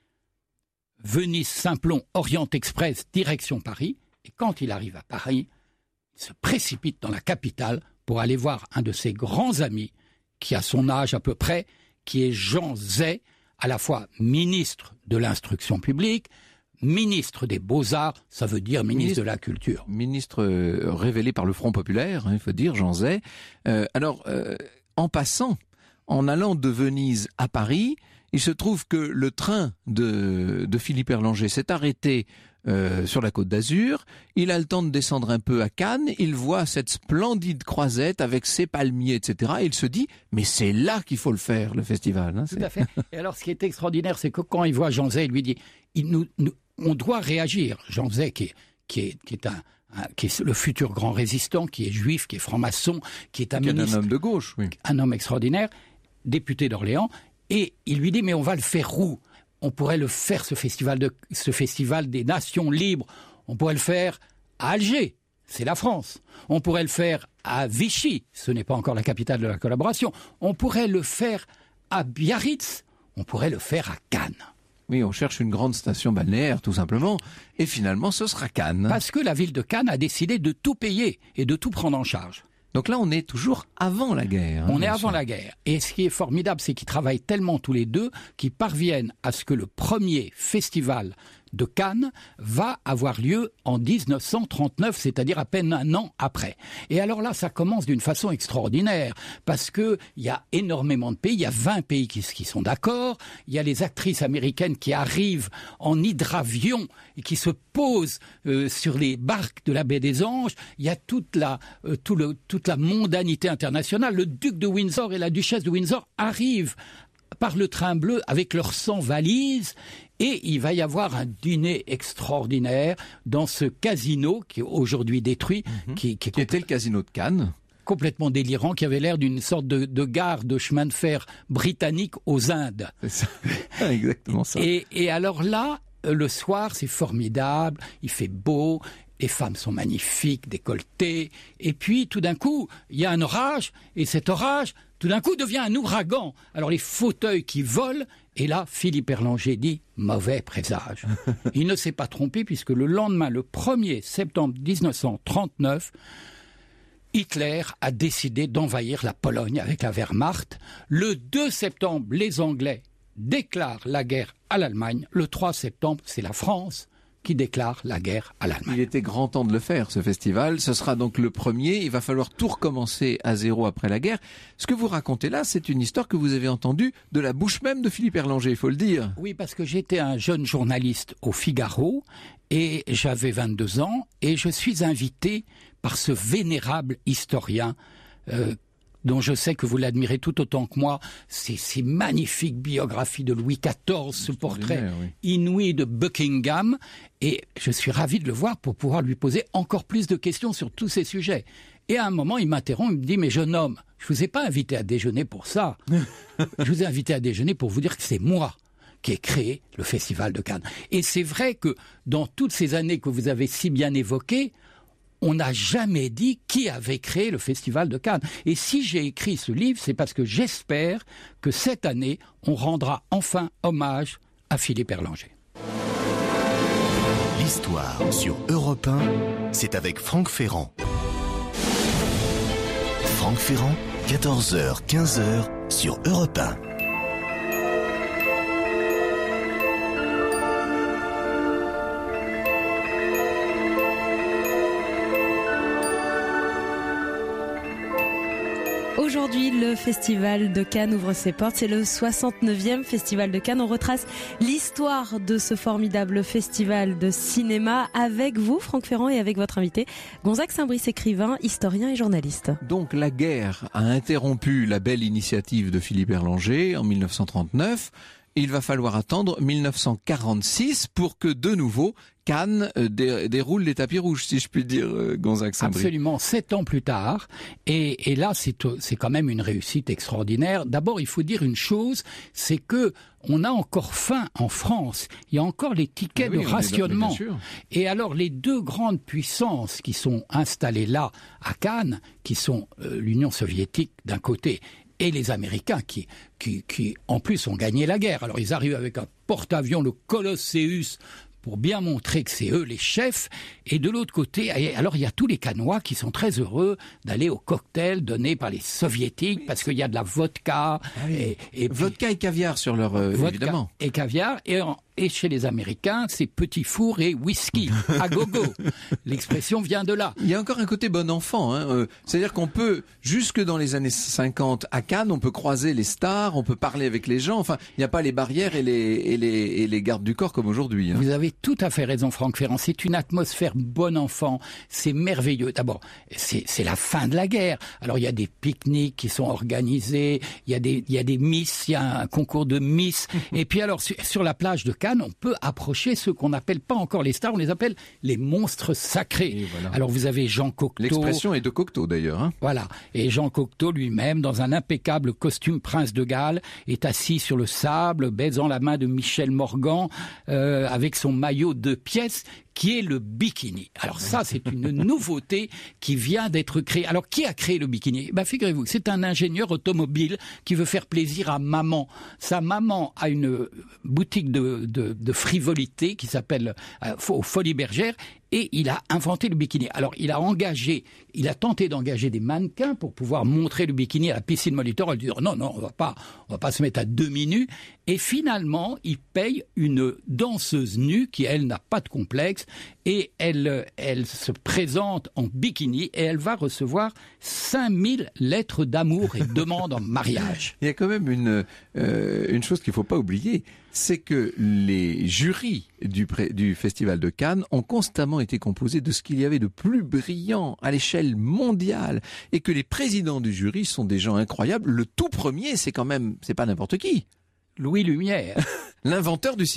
Venise-Simplon Orient Express direction Paris, et quand il arrive à Paris, il se précipite dans la capitale pour aller voir un de ses grands amis, qui a son âge à peu près, qui est Jean Zay, à la fois ministre de l'instruction publique, ministre des Beaux-Arts, ça veut dire ministre, ministre de la Culture. Ministre euh, révélé par le Front Populaire, hein, il faut dire, Jean Zay. Euh, alors, euh, en passant, en allant de Venise à Paris, il se trouve que le train de, de Philippe Erlanger s'est arrêté Euh, sur la Côte d'Azur, il a le temps de descendre un peu à Cannes, il voit cette splendide croisette avec ses palmiers, et cetera. Et il se dit, mais c'est là qu'il faut le faire, le festival. Hein, Tout à fait. Et alors, ce qui est extraordinaire, c'est que quand il voit Jean Zay, il lui dit, il nous, nous, on doit réagir. Jean Zay, qui est, qui est, qui est un, un, qui est le futur grand résistant, qui est juif, qui est franc-maçon, qui est un qui ministre, est un homme de gauche, oui. Un homme extraordinaire, député d'Orléans, et il lui dit, mais on va le faire où ? On pourrait le faire, ce festival, de, ce festival des nations libres. On pourrait le faire à Alger, c'est la France. On pourrait le faire à Vichy, ce n'est pas encore la capitale de la collaboration. On pourrait le faire à Biarritz, on pourrait le faire à Cannes. Oui, on cherche une grande station balnéaire, tout simplement. Et finalement, ce sera Cannes. Parce que la ville de Cannes a décidé de tout payer et de tout prendre en charge. Donc là, on est toujours avant la guerre. Hein, on est avant la guerre. Et ce qui est formidable, c'est qu'ils travaillent tellement tous les deux qu'ils parviennent à ce que le premier festival de Cannes va avoir lieu en dix-neuf cent trente-neuf, c'est-à-dire à peine un an après. Et alors là, ça commence d'une façon extraordinaire, parce que il y a énormément de pays, il y a vingt pays qui, qui sont d'accord, il y a les actrices américaines qui arrivent en hydravion et qui se posent euh, sur les barques de la baie des Anges, il y a toute la, euh, tout le, toute la mondanité internationale. Le duc de Windsor et la duchesse de Windsor arrivent par le train bleu avec leurs cent valises, Et il va y avoir un dîner extraordinaire dans ce casino qui est aujourd'hui détruit, mmh. qui, qui, est qui était le casino de Cannes. Complètement délirant, qui avait l'air d'une sorte de, de gare de chemin de fer britannique aux Indes. C'est ça. Exactement ça. Et, et alors là, le soir, c'est formidable, il fait beau, les femmes sont magnifiques, décolletées, et puis tout d'un coup, il y a un orage, et cet orage, tout d'un coup, devient un ouragan. Alors les fauteuils qui volent, et là, Philippe Erlanger dit « mauvais présage ». Il ne s'est pas trompé, puisque le lendemain, le premier septembre dix-neuf cent trente-neuf, Hitler a décidé d'envahir la Pologne avec la Wehrmacht. Le deux septembre, les Anglais déclarent la guerre à l'Allemagne. Le trois septembre, c'est la France qui déclare la guerre à l'Allemagne. Il était grand temps de le faire, ce festival. Ce sera donc le premier. Il va falloir tout recommencer à zéro après la guerre. Ce que vous racontez là, c'est une histoire que vous avez entendue de la bouche même de Philippe Erlanger, il faut le dire. Oui, parce que j'étais un jeune journaliste au Figaro et j'avais vingt-deux ans et je suis invité par ce vénérable historien euh, dont je sais que vous l'admirez tout autant que moi, ces, ces magnifiques biographies de Louis quatorze, ce portrait oui. inouï de Buckingham, et je suis ravi de le voir pour pouvoir lui poser encore plus de questions sur tous ces sujets. Et à un moment, il m'interrompt, il me dit « Mais jeune homme, je vous ai pas invité à déjeuner pour ça. Je vous ai invité à déjeuner pour vous dire que c'est moi qui ai créé le Festival de Cannes. » Et c'est vrai que dans toutes ces années que vous avez si bien évoquées, on n'a jamais dit qui avait créé le Festival de Cannes. Et si j'ai écrit ce livre, c'est parce que j'espère que cette année, on rendra enfin hommage à Philippe Erlanger. L'histoire sur Europe un, c'est avec Franck Ferrand. Franck Ferrand, quatorze heures quinze sur Europe un. Aujourd'hui, le Festival de Cannes ouvre ses portes. C'est le soixante-neuvième Festival de Cannes. On retrace l'histoire de ce formidable festival de cinéma avec vous, Franck Ferrand, et avec votre invité, Gonzague Saint-Brice, écrivain, historien et journaliste. Donc la guerre a interrompu la belle initiative de Philippe Erlanger en mille neuf cent trente-neuf. Il va falloir attendre mille neuf cent quarante-six pour que de nouveau Cannes euh, dé déroule les tapis rouges, si je puis dire, euh, Gonzague Saint-Brice. Absolument, sept ans plus tard. Et, et là, c'est c'est quand même une réussite extraordinaire. D'abord, il faut dire une chose, c'est que on a encore faim en France. Il y a encore les tickets ah oui, de rationnement. Est, et alors, les deux grandes puissances qui sont installées là, à Cannes, qui sont euh, l'Union soviétique d'un côté et les Américains qui, qui, qui, en plus, ont gagné la guerre. Alors, ils arrivent avec un porte-avions, le Colosseus, pour bien montrer que c'est eux les chefs. Et de l'autre côté, alors il y a tous les Cannois qui sont très heureux d'aller au cocktail donné par les Soviétiques, oui. parce qu'il y a de la vodka. Ah oui. et, et puis, vodka et caviar sur leur... Euh, vodka évidemment. Et caviar. Et, en, et chez les Américains, c'est petits fours et whisky, à gogo. L'expression vient de là. Il y a encore un côté bon enfant. Hein. Euh, C'est-à-dire qu'on peut, jusque dans les années cinquante, à Cannes, on peut croiser les stars, on peut parler avec les gens. Enfin, il n'y a pas les barrières et les, et les, et les gardes du corps comme aujourd'hui. Hein. Vous avez tout à fait raison, Franck Ferrand. C'est une atmosphère bon enfant. C'est merveilleux. D'abord, c'est la fin de la guerre. Alors, il y a des pique-niques qui sont organisés. Il y a des, il y a des miss. Il y a un concours de miss. Et puis alors, sur, sur la plage de Cannes, on peut approcher ceux qu'on n'appelle pas encore les stars. On les appelle les monstres sacrés. Voilà. Alors, vous avez Jean Cocteau. L'expression est de Cocteau, d'ailleurs. Hein. Voilà. Et Jean Cocteau lui-même, dans un impeccable costume prince de Galles, est assis sur le sable, baisant la main de Michel Morgan, euh, avec son maillot de pièces, qui est le bikini. Alors ça, c'est une nouveauté qui vient d'être créée. Alors, qui a créé le bikini? Ben, figurez-vous, c'est un ingénieur automobile qui veut faire plaisir à maman. Sa maman a une boutique de, de, de frivolité qui s'appelle euh, Folies Bergères, et il a inventé le bikini. Alors, il a engagé, il a tenté d'engager des mannequins pour pouvoir montrer le bikini à la piscine Molitor. Elle dit « Non, non, on va pas, on va pas se mettre à demi-nu ». Et finalement, il paye une danseuse nue qui, elle, n'a pas de complexe, et elle, elle se présente en bikini et elle va recevoir cinq mille lettres d'amour et demandes en mariage. Il y a quand même une, euh, une chose qu'il ne faut pas oublier, c'est que les jurys du, du Festival de Cannes ont constamment été composés de ce qu'il y avait de plus brillant à l'échelle mondiale, et que les présidents du jury sont des gens incroyables. Le tout premier, c'est quand même, c'est pas n'importe qui. Louis Lumière. L'inventeur du cinéma.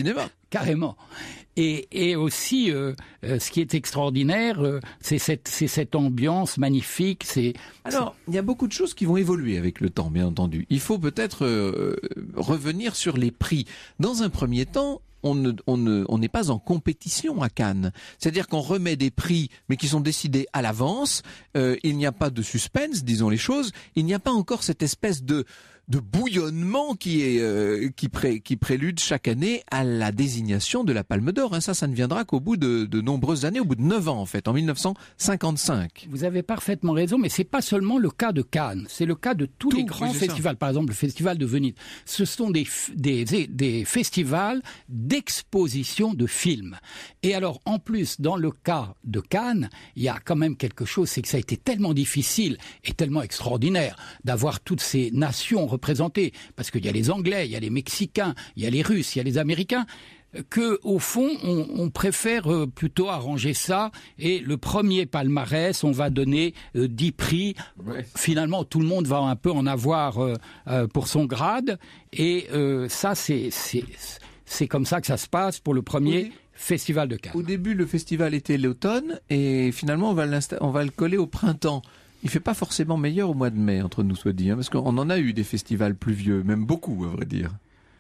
Carrément. Et, et aussi, euh, euh, ce qui est extraordinaire, euh, c'est cette, c'est cette ambiance magnifique. C'est, Alors, il y a beaucoup de choses qui vont évoluer avec le temps, bien entendu. Il faut peut-être euh, revenir sur les prix. Dans un premier temps, on ne, on ne, on n'est pas en compétition à Cannes. C'est-à-dire qu'on remet des prix, mais qui sont décidés à l'avance. Euh, il n'y a pas de suspense, disons les choses. Il n'y a pas encore cette espèce de de bouillonnement qui est euh, qui, pré, qui prélude chaque année à la désignation de la Palme d'Or. Hein, ça, ça ne viendra qu'au bout de, de nombreuses années, au bout de neuf ans en fait, en mille neuf cent cinquante-cinq. Vous avez parfaitement raison, mais c'est pas seulement le cas de Cannes, c'est le cas de tous Tout, les grands oui, festivals. Ça. Par exemple, le festival de Venise. Ce sont des des des festivals d'exposition de films. Et alors, en plus, dans le cas de Cannes, il y a quand même quelque chose, c'est que ça a été tellement difficile et tellement extraordinaire d'avoir toutes ces nations représentés, parce qu'il y a les Anglais, il y a les Mexicains, il y a les Russes, il y a les Américains, que au fond, on, on préfère euh, plutôt arranger ça, et le premier palmarès, on va donner euh, dix prix. Ouais. Finalement, tout le monde va un peu en avoir euh, euh, pour son grade, et euh, ça, c'est, c'est, c'est comme ça que ça se passe pour le premier oui. Festival de Cannes. Au début, le festival était l'automne, et finalement, on va, on va le coller au printemps. Il fait pas forcément meilleur au mois de mai, entre nous soit dit, hein, parce qu'on en a eu des festivals pluvieux, même beaucoup, à vrai dire.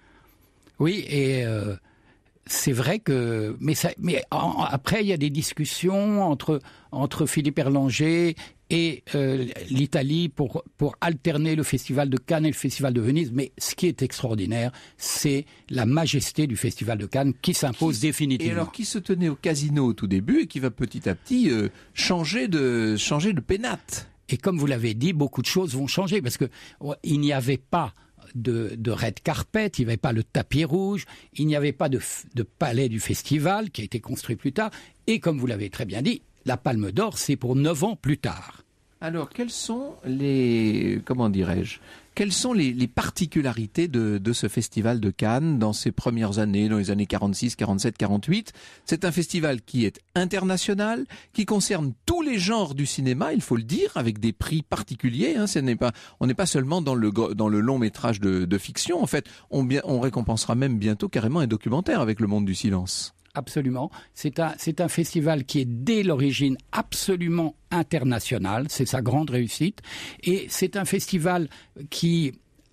Oui, et euh, c'est vrai que, mais, ça, mais en, après il y a des discussions entre entre Philippe Erlanger et euh, l'Italie pour pour alterner le festival de Cannes et le festival de Venise. Mais ce qui est extraordinaire, c'est la majesté du festival de Cannes qui s'impose qui, définitivement. Et alors qui se tenait au Casino au tout début et qui va petit à petit euh, changer de changer de pénate. Et comme vous l'avez dit, beaucoup de choses vont changer parce que oh, il n'y avait pas de, de red carpet, il n'y avait pas le tapis rouge, il n'y avait pas de, de palais du festival qui a été construit plus tard. Et comme vous l'avez très bien dit, la Palme d'Or, c'est pour neuf ans plus tard. Alors, quelles sont les, comment dirais-je, quelles sont les, les particularités de, de ce festival de Cannes dans ses premières années, dans les années quarante-six, quarante-sept, quarante-huit? C'est un festival qui est international, qui concerne tous les genres du cinéma, il faut le dire, avec des prix particuliers. Hein, ce n'est pas, on n'est pas seulement dans le, dans le long métrage de, de fiction. En fait, on, bien, on récompensera même bientôt carrément un documentaire avec Le Monde du Silence. Absolument. C'est un, c'est un festival qui est dès l'origine absolument international. C'est sa grande réussite. Et c'est un festival qui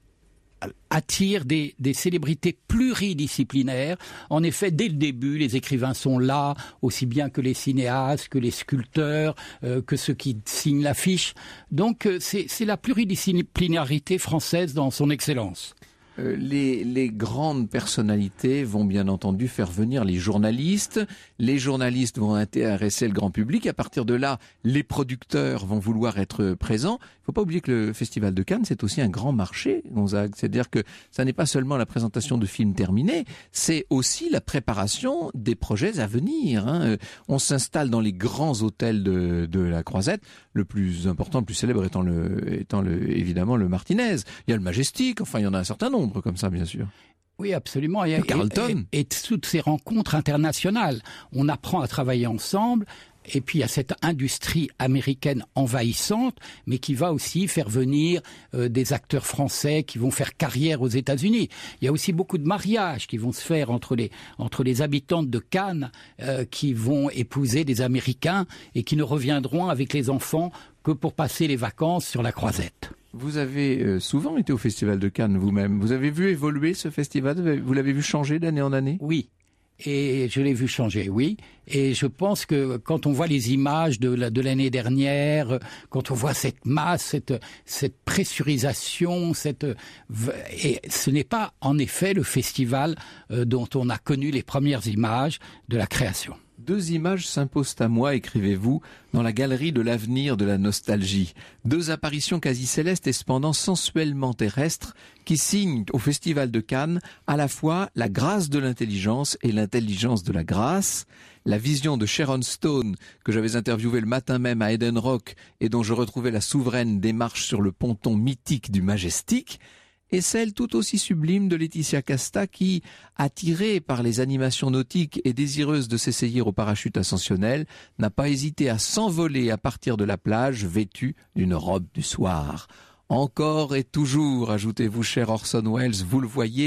attire des, des célébrités pluridisciplinaires. En effet, dès le début, les écrivains sont là, aussi bien que les cinéastes, que les sculpteurs, euh, que ceux qui signent l'affiche. Donc, euh, c'est, c'est la pluridisciplinarité française dans son excellence. Euh, les, les grandes personnalités vont bien entendu faire venir les journalistes. Les journalistes vont intéresser le grand public. À partir de là, les producteurs vont vouloir être présents. Il ne faut pas oublier que le Festival de Cannes, c'est aussi un grand marché, Gonzague. C'est-à-dire que ça n'est pas seulement la présentation de films terminés, c'est aussi la préparation des projets à venir. Hein. On s'installe dans les grands hôtels de, de la Croisette, le plus important, le plus célèbre étant, le, étant le, évidemment le Martinez. Il y a le Majestic, enfin il y en a un certain nombre comme ça, bien sûr. Oui, absolument. Et, Carlton. Et, et, et toutes ces rencontres internationales, on apprend à travailler ensemble. Et puis il y a cette industrie américaine envahissante, mais qui va aussi faire venir euh, des acteurs français qui vont faire carrière aux États-Unis. Il y a aussi beaucoup de mariages qui vont se faire entre les entre les habitantes de Cannes euh, qui vont épouser des Américains et qui ne reviendront avec les enfants que pour passer les vacances sur la Croisette. Vous avez euh, souvent été au Festival de Cannes vous-même. Vous avez vu évoluer ce festival? Vous l'avez vu changer d'année en année? Oui. Et je l'ai vu changer, oui. Et je pense que quand on voit les images de, la, de l'année dernière, quand on voit cette masse, cette, cette pressurisation, cette, et ce n'est pas en effet le festival euh, dont on a connu les premières images de la création. Deux images s'imposent à moi, écrivez-vous, dans la galerie de l'avenir de la nostalgie. Deux apparitions quasi célestes et cependant sensuellement terrestres qui signent au Festival de Cannes à la fois la grâce de l'intelligence et l'intelligence de la grâce. La vision de Sharon Stone, que j'avais interviewée le matin même à Eden Rock et dont je retrouvais la souveraine démarche sur le ponton mythique du Majestic, et celle tout aussi sublime de Laetitia Casta qui, attirée par les animations nautiques et désireuse de s'essayer au parachute ascensionnel, n'a pas hésité à s'envoler à partir de la plage vêtue d'une robe du soir. Encore et toujours, ajoutez-vous, cher Orson Welles, vous le voyez,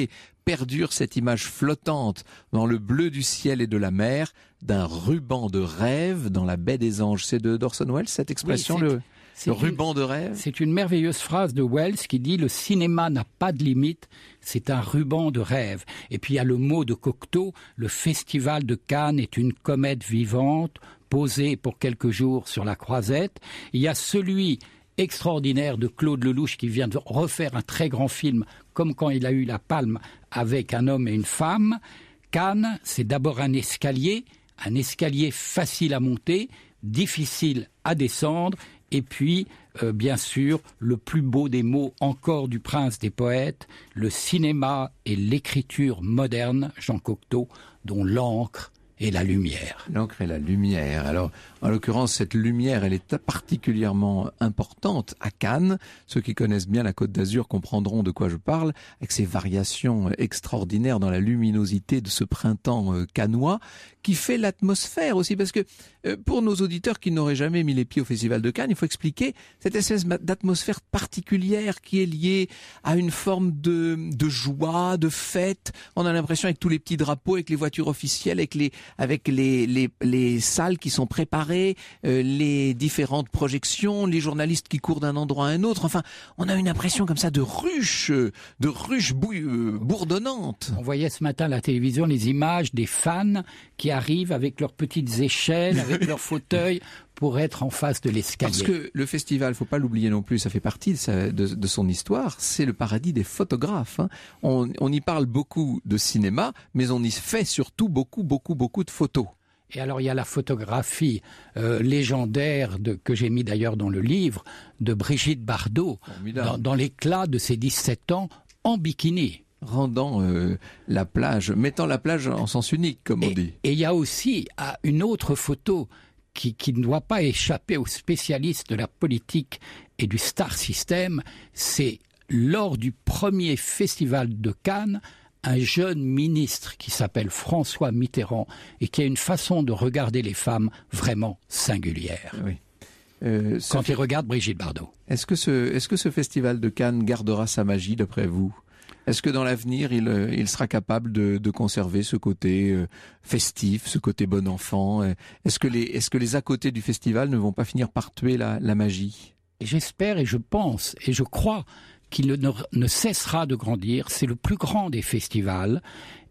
perdure cette image flottante dans le bleu du ciel et de la mer d'un ruban de rêve dans la baie des Anges. C'est de d'Orson Welles, cette expression, oui, le, le une, ruban de rêve? C'est une merveilleuse phrase de Wells qui dit « Le cinéma n'a pas de limite, c'est un ruban de rêve ». Et puis il y a le mot de Cocteau, le Festival de Cannes est une comète vivante, posée pour quelques jours sur la croisette. Il y a celui extraordinaire de Claude Lelouch qui vient de refaire un très grand film, comme quand il a eu la Palme avec Un homme et une femme. Cannes, c'est d'abord un escalier, un escalier facile à monter, difficile à descendre, et puis, euh, bien sûr, le plus beau des mots encore du prince des poètes, le cinéma et l'écriture moderne, Jean Cocteau, dont l'encre et la lumière. L'encre et la lumière. Alors, en l'occurrence, cette lumière, elle est particulièrement importante à Cannes. Ceux qui connaissent bien la Côte d'Azur comprendront de quoi je parle, avec ces variations extraordinaires dans la luminosité de ce printemps euh, cannois, qui fait l'atmosphère aussi, parce que euh, pour nos auditeurs qui n'auraient jamais mis les pieds au Festival de Cannes, il faut expliquer cette espèce d'atmosphère particulière qui est liée à une forme de, de joie, de fête. On a l'impression avec tous les petits drapeaux, avec les voitures officielles, avec les avec les, les, les salles qui sont préparées, euh, les différentes projections, les journalistes qui courent d'un endroit à un autre. Enfin, on a une impression comme ça de ruche, de ruche bouille, euh, bourdonnante. On voyait ce matin à la télévision les images des fans qui arrivent avec leurs petites échelles, avec leurs fauteuils, pour être en face de l'escalier. Parce que le festival, faut pas l'oublier non plus, ça fait partie de, sa, de, de son histoire, c'est le paradis des photographes. Hein. On, on y parle beaucoup de cinéma, mais on y fait surtout beaucoup, beaucoup, beaucoup de photos. Et alors il y a la photographie euh, légendaire de, que j'ai mis d'ailleurs dans le livre, de Brigitte Bardot, dans, dans l'éclat de ses dix-sept ans, en bikini. Rendant euh, la plage, mettant la plage en sens unique, comme on et, dit. Et il y a aussi ah, une autre photo qui, qui ne doit pas échapper aux spécialistes de la politique et du star system, c'est lors du premier festival de Cannes, un jeune ministre qui s'appelle François Mitterrand et qui a une façon de regarder les femmes vraiment singulière. Oui. Euh, Quand fait... il regarde Brigitte Bardot. Est-ce que ce, est-ce que ce festival de Cannes gardera sa magie d'après vous ? Est-ce que dans l'avenir, il, il sera capable de, de conserver ce côté euh, festif, ce côté bon enfant ? Est-ce que les, est-ce que les à côté du festival ne vont pas finir par tuer la, la magie ? Et j'espère et je pense et je crois qu'il ne, ne cessera de grandir. C'est le plus grand des festivals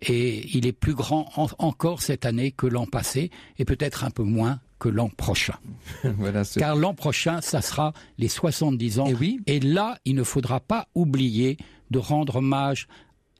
et il est plus grand en, encore cette année que l'an passé et peut-être un peu moins que l'an prochain. Voilà ce... Car l'an prochain, ça sera les soixante-dix ans. Et, oui. Et là, il ne faudra pas oublier de rendre hommage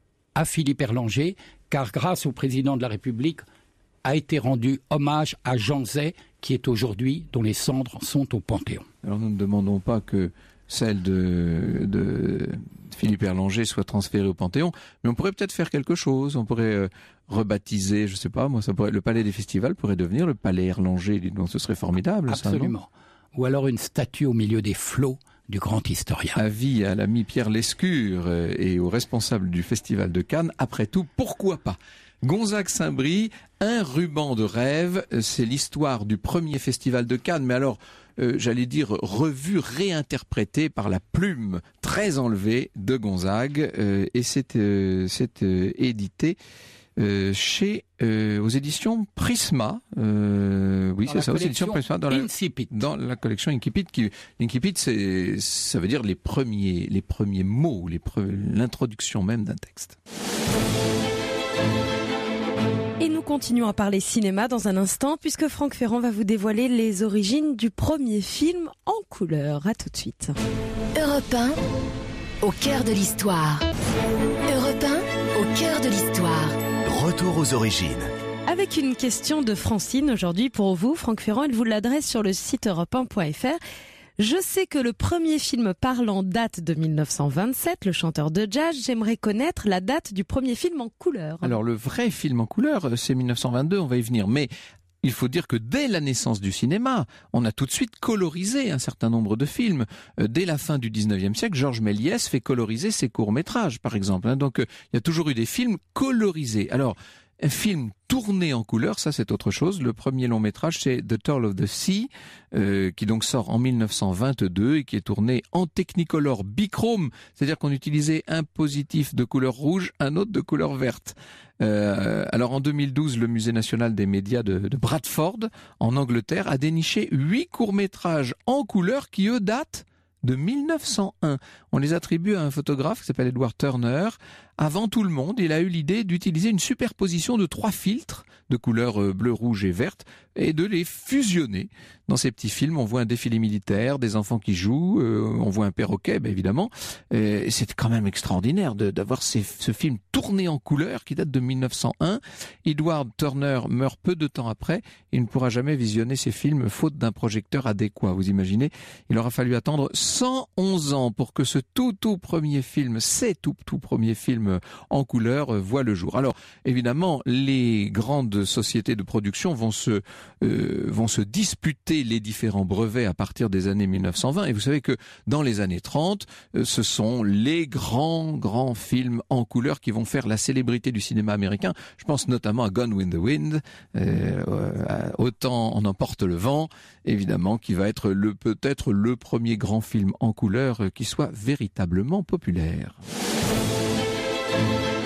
à Philippe Erlanger, car grâce au président de la République, a été rendu hommage à Jean Zay, qui est aujourd'hui, dont les cendres sont au Panthéon. Alors nous ne demandons pas que celle de, de Philippe Erlanger soit transférée au Panthéon, mais on pourrait peut-être faire quelque chose, on pourrait euh, rebaptiser, je sais pas, moi, ça pourrait, le palais des festivals pourrait devenir le palais Erlanger, donc ce serait formidable. Absolument. Ça, ou alors une statue au milieu des flots du grand historien. Avis à l'ami Pierre Lescure et aux responsables du Festival de Cannes, après tout, pourquoi pas ? Gonzague-Saint-Brie, un ruban de rêve, c'est l'histoire du premier Festival de Cannes, mais alors, euh, j'allais dire, revue, réinterprétée par la plume très enlevée de Gonzague, euh, et c'est, euh, c'est euh, édité euh, chez, euh, aux éditions Prisma, euh, oui, dans c'est ça, aux éditions Prisma, dans la, dans la collection Incipit, qui, Incipit, c'est, ça veut dire les premiers, les premiers mots, les pre, l'introduction même d'un texte. Et nous continuons à parler cinéma dans un instant, puisque Franck Ferrand va vous dévoiler les origines du premier film en couleur. À tout de suite. Europe un, au cœur de l'histoire. Europe un, au cœur de l'histoire. Retour aux origines. Avec une question de Francine aujourd'hui pour vous, Franck Ferrand, elle vous l'adresse sur le site europe un point f r. Je sais que le premier film parlant date de mille neuf cent vingt-sept, Le chanteur de jazz. J'aimerais connaître la date du premier film en couleur. Alors le vrai film en couleur, c'est mille neuf cent vingt-deux, on va y venir. Mais il faut dire que dès la naissance du cinéma, on a tout de suite colorisé un certain nombre de films. Dès la fin du dix-neuvième siècle, Georges Méliès fait coloriser ses courts-métrages, par exemple. Donc il y a toujours eu des films colorisés. Alors, un film tourné en couleur, ça c'est autre chose. Le premier long métrage, c'est The Tale of the Sea, euh, qui donc sort en mille neuf cent vingt-deux et qui est tourné en Technicolor bichrome, c'est-à-dire qu'on utilisait un positif de couleur rouge, un autre de couleur verte. Euh, alors en deux mille douze, le Musée national des médias de, de Bradford, en Angleterre, a déniché huit courts-métrages en couleur qui, eux, datent de mille neuf cent un. On les attribue à un photographe qui s'appelle Edward Turner. Avant tout le monde, il a eu l'idée d'utiliser une superposition de trois filtres de couleurs bleu, rouge et verte et de les fusionner. Dans ces petits films, on voit un défilé militaire, des enfants qui jouent, euh, on voit un perroquet, ben évidemment. Et c'est quand même extraordinaire de, d'avoir ces, ce film tourné en couleur qui date de mille neuf cent un. Edward Turner meurt peu de temps après. Il ne pourra jamais visionner ces films faute d'un projecteur adéquat. Vous imaginez, il aura fallu attendre cent onze ans pour que ce tout tout premier film, ces tout tout premiers films en couleur euh, voient le jour. Alors évidemment, les grandes sociétés de production vont se euh, vont se disputer les différents brevets à partir des années mille neuf cent vingt. Et vous savez que dans les années trente, euh, ce sont les grands grands films en couleur qui vont faire la célébrité du cinéma américain. Je pense notamment à Gone with the Wind, euh, euh, Autant en emporte le vent, évidemment, qui va être le peut-être le premier grand film en couleur euh, qui soit véritablement populaire. Thank you.